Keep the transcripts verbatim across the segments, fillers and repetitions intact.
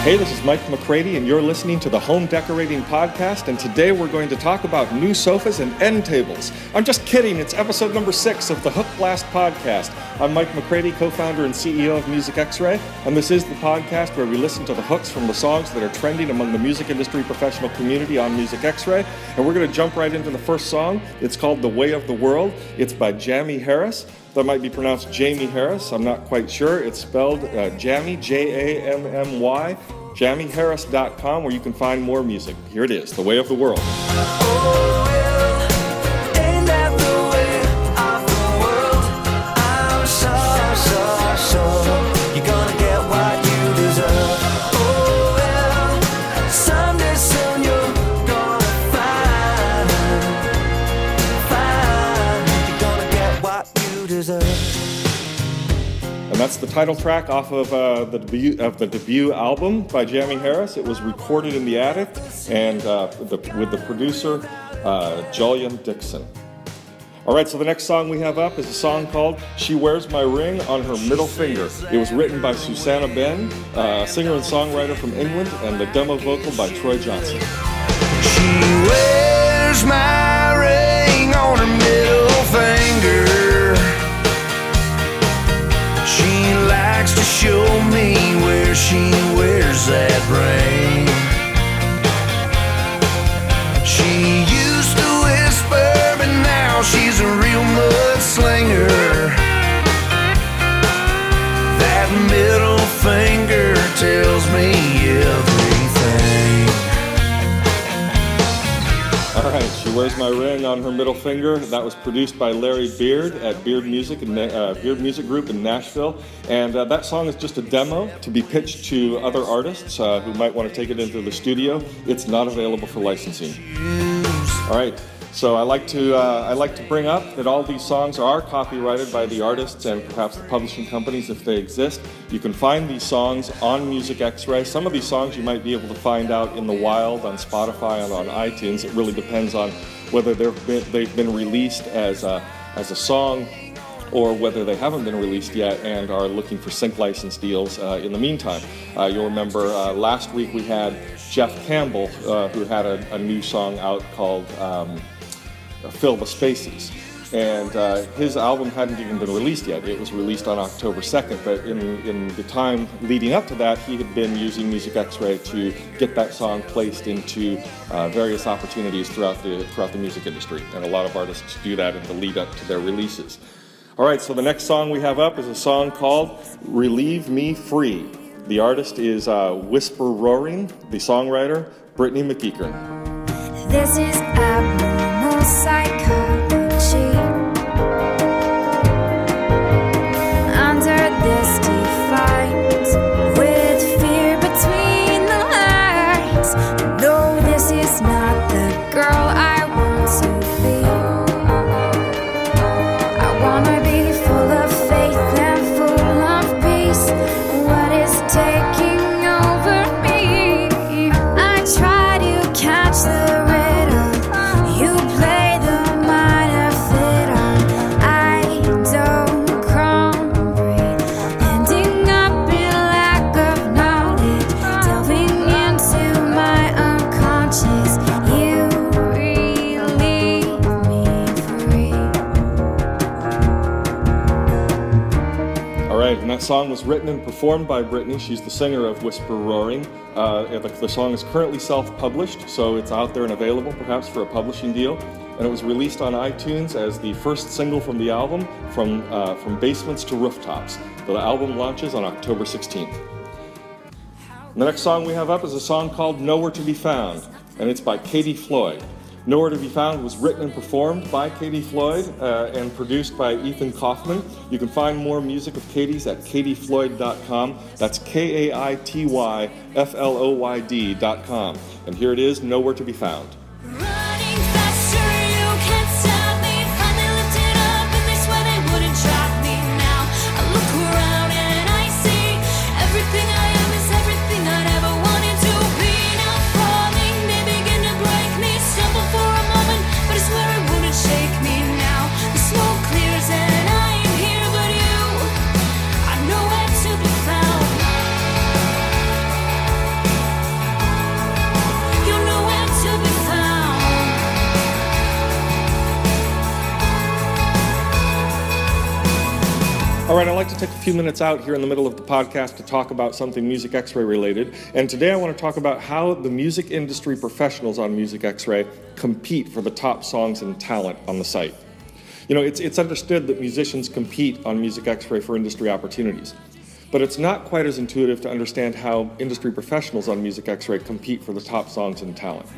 Hey, this is Mike McCready, and you're listening to the Home Decorating Podcast, and today we're going to talk about new sofas and end tables. I'm just kidding, it's episode number six of the Hook Blast Podcast. I'm Mike McCready, co-founder and C E O of Music X-Ray, and this is the podcast where we listen to the hooks from the songs that are trending among the music industry professional community on Music X-Ray, and we're going to jump right into the first song. It's called The Way of the World. It's by Jamie Harris. That might be pronounced Jamie Harris. I'm not quite sure. It's spelled uh, Jammy, J A M M Y, jamie harris dot com, where you can find more music. Here it is, The Way of the World. Oh, well, ain't that the way of the world? I'm sure, sure, sure you're gonna get what you deserve. Oh, well, someday soon you're gonna find, find you're gonna get what you deserve. And that's the title track off of uh, the debut of the debut album by Jamie Harris. It was recorded in the attic and uh, the, with the producer uh, Julian Dixon. All right, so the next song we have up is a song called "She Wears My Ring on Her Middle Finger." It was written by Susanna Ben, uh, a singer and songwriter from England, and the demo vocal by Troy Johnson. She wears my ring on her middle finger. She likes to show me where she wears that ring. She used to whisper, but now she's a real mudslinger. That middle finger tells me everything. All right, She Wears My Ring on Her Middle Finger. That was produced by Larry Beard at Beard Music and uh, Beard Music Group in Nashville. And uh, that song is just a demo to be pitched to other artists uh, who might want to take it into the studio. It's not available for licensing. All right, so I like to uh, I like to bring up that all these songs are copyrighted by the artists and perhaps the publishing companies if they exist. You can find these songs on Music X-Ray. Some of these songs you might be able to find out in the wild on Spotify and on iTunes. It really depends on whether they've been, they've been released as a, as a song or whether they haven't been released yet and are looking for sync license deals uh, in the meantime. Uh, you'll remember uh, last week we had Jeff Campbell, uh, who had a, a new song out called um, Fill the Spaces. And uh, his album hadn't even been released yet. It was released on October second, but in, in the time leading up to that, he had been using Music X-Ray to get that song placed into uh, various opportunities throughout the, throughout the music industry. And a lot of artists do that in the lead up to their releases. All right, so the next song we have up is a song called Relieve Me Free. The artist is uh, Whisper Roaring, the songwriter, Brittany McEachern. This is abnormal psychology. Under this defined with fear between the lines. No, this is not the girl I want to be. I wanna be full of faith and full of peace. What is taking over me? I try to catch the riddle. You play the minor fiddle. I don't crumble, ending up in lack of knowledge, delving into my unconscious. You relieve me free. All right, and that song was written and performed by Brittany. She's the singer of Whisper Roaring. Uh, the, the song is currently self-published, so it's out there and available perhaps for a publishing deal. And it was released on iTunes as the first single from the album, From, uh, from Basements to Rooftops. The album launches on October sixteenth. And the next song we have up is a song called Nowhere to Be Found, and it's by Katie Floyd. Nowhere to Be Found was written and performed by Katie Floyd uh, and produced by Ethan Kaufman. You can find more music of Katie's at katie floyd dot com. That's K A I T Y F L O Y D dot com. And here it is, Nowhere to Be Found. Running faster, you can't stop me. Finally lifted up, and they swear they wouldn't drop me now. I look around and I see everything I am is everything I'd ever wanted to be. Now falling, they begin to break me. Stumble for a moment, but I swear it wouldn't shake me now. The smoke clears and I am here, but you, I know where to be found. All right, I'd like to take a few minutes out here in the middle of the podcast to talk about something Music X-Ray related. And today I want to talk about how the music industry professionals on Music X-Ray compete for the top songs and talent on the site. You know, it's, it's understood that musicians compete on Music X-Ray for industry opportunities. But it's not quite as intuitive to understand how industry professionals on Music X-Ray compete for the top songs and talent.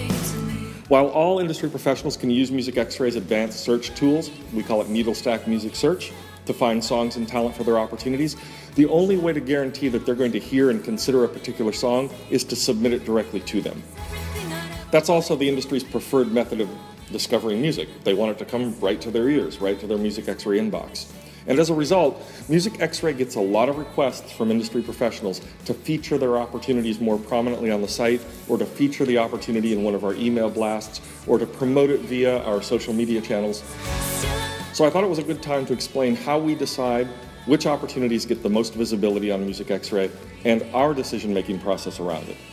While all industry professionals can use Music X-Ray's advanced search tools, we call it Needle Stack Music Search, to find songs and talent for their opportunities, the only way to guarantee that they're going to hear and consider a particular song is to submit it directly to them. That's also the industry's preferred method of discovering music. They want it to come right to their ears, right to their Music X-Ray inbox. And as a result, Music X-Ray gets a lot of requests from industry professionals to feature their opportunities more prominently on the site, or to feature the opportunity in one of our email blasts, or to promote it via our social media channels. So I thought it was a good time to explain how we decide which opportunities get the most visibility on Music X-Ray and our decision-making process around it.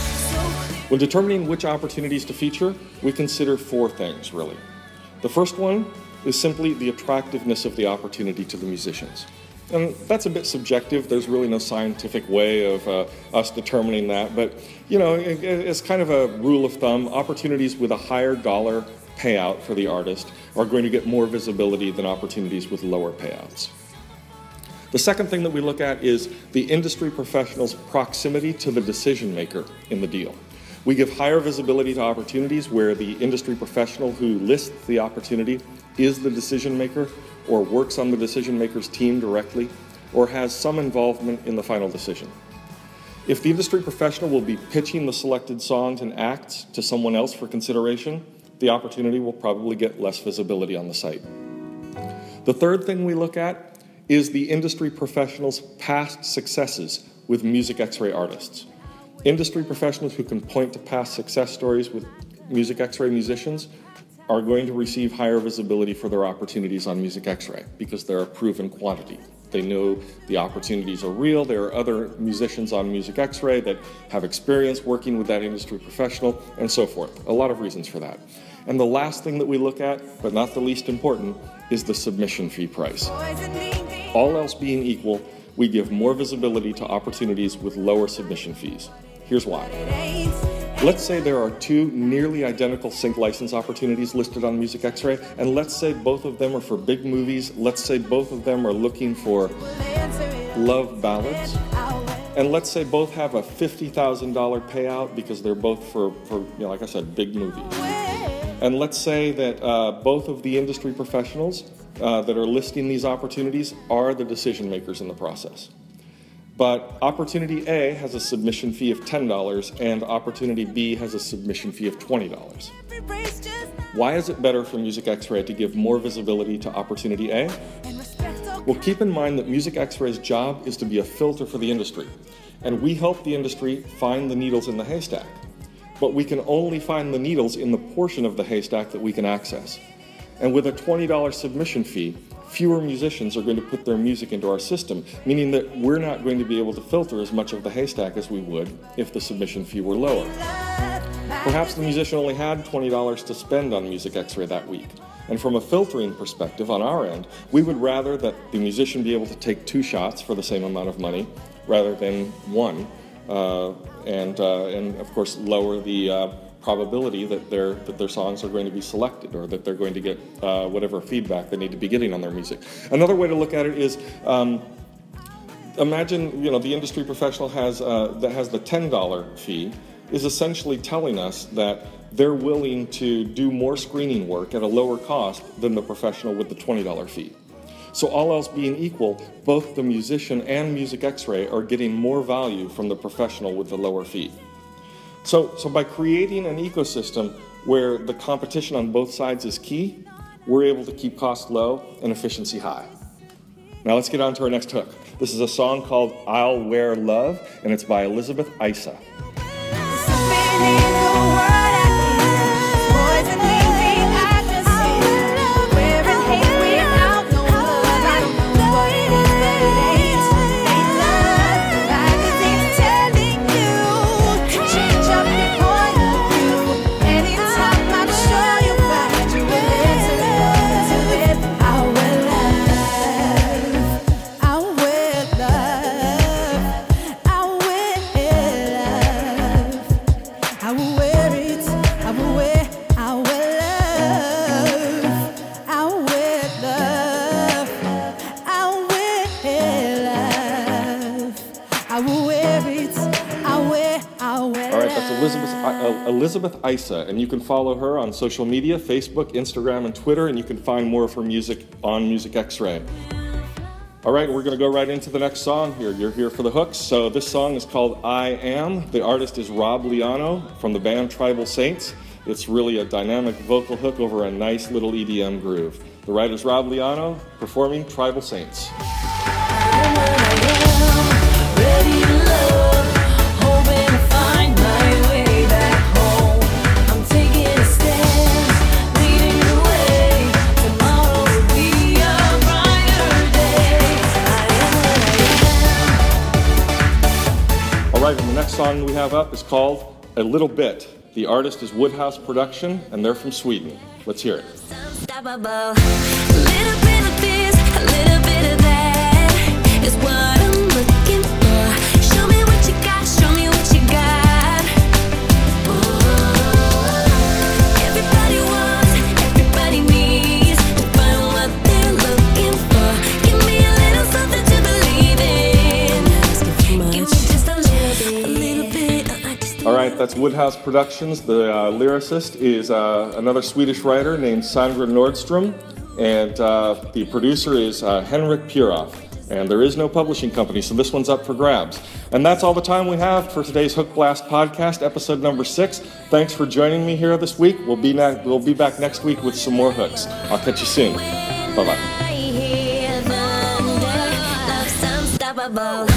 When determining which opportunities to feature, we consider four things, really. The first one is simply the attractiveness of the opportunity to the musicians. And that's a bit subjective. There's really no scientific way of uh, us determining that. But, you know, it, it's kind of a rule of thumb. Opportunities with a higher dollar payout for the artist are going to get more visibility than opportunities with lower payouts. The second thing that we look at is the industry professional's proximity to the decision maker in the deal. We give higher visibility to opportunities where the industry professional who lists the opportunity is the decision maker, or works on the decision maker's team directly, or has some involvement in the final decision. If the industry professional will be pitching the selected songs and acts to someone else for consideration, the opportunity will probably get less visibility on the site. The third thing we look at is the industry professional's past successes with Music X-Ray artists. Industry professionals who can point to past success stories with Music X-Ray musicians are going to receive higher visibility for their opportunities on Music X-Ray because they're a proven quantity. They know the opportunities are real. There are other musicians on Music X-Ray that have experience working with that industry professional, and so forth. A lot of reasons for that. And the last thing that we look at, but not the least important, is the submission fee price. All else being equal, we give more visibility to opportunities with lower submission fees. Here's why. Let's say there are two nearly identical sync license opportunities listed on Music X-Ray, and let's say both of them are for big movies. Let's say both of them are looking for love ballads. And let's say both have a fifty thousand dollars payout because they're both for, for, you know, like I said, big movies. And let's say that uh, both of the industry professionals uh, that are listing these opportunities are the decision makers in the process. But Opportunity A has a submission fee of ten dollars and Opportunity B has a submission fee of twenty dollars. Why is it better for Music X-Ray to give more visibility to Opportunity A? Well, keep in mind that Music X-Ray's job is to be a filter for the industry, and we help the industry find the needles in the haystack. But we can only find the needles in the portion of the haystack that we can access. And with a twenty dollars submission fee, fewer musicians are going to put their music into our system, meaning that we're not going to be able to filter as much of the haystack as we would if the submission fee were lower. Perhaps the musician only had twenty dollars to spend on Music X-Ray that week. And from a filtering perspective on our end, we would rather that the musician be able to take two shots for the same amount of money rather than one, uh, and, uh, and of course lower the uh, probability that their that their songs are going to be selected, or that they're going to get uh, whatever feedback they need to be getting on their music. Another way to look at it is, um, imagine you know the industry professional has uh, that has the ten dollars fee is essentially telling us that they're willing to do more screening work at a lower cost than the professional with the twenty dollars fee. So all else being equal, both the musician and Music X-Ray are getting more value from the professional with the lower fee. So, so by creating an ecosystem where the competition on both sides is key, we're able to keep costs low and efficiency high. Now let's get on to our next hook. This is a song called I'll Wear Love, and it's by Elizabeth Isa. Elizabeth Isa, and you can follow her on social media, Facebook, Instagram, and Twitter, and you can find more of her music on Music X-Ray. All right, we're going to go right into the next song here. You're here for the hooks. So this song is called I Am. The artist is Rob Liano from the band Tribal Saints. It's really a dynamic vocal hook over a nice little E D M groove. The writer's Rob Liano, performing Tribal Saints. All right, and the next song we have up is called A Little Bit. The artist is Woodhouse Production, and they're from Sweden. Let's hear it. Unstoppable. A little bit of this, a little bit of that is what I'm looking for. Show me what you got, show me what you got. Ooh. Everybody wants, everybody needs to find what they're looking for. Give me a little something to believe in. Give me just a little bit, a little bit. I just All right, that's Woodhouse Productions. The uh, lyricist is uh, another Swedish writer named Sandra Nordstrom, and uh, the producer is uh, Henrik Puroff. And there is no publishing company, so this one's up for grabs. And that's all the time we have for today's Hook Blast podcast, episode number six. Thanks for joining me here this week. We'll be ne- we'll be back next week with some more hooks. I'll catch you soon. Bye bye. I hear thunder, love's unstoppable.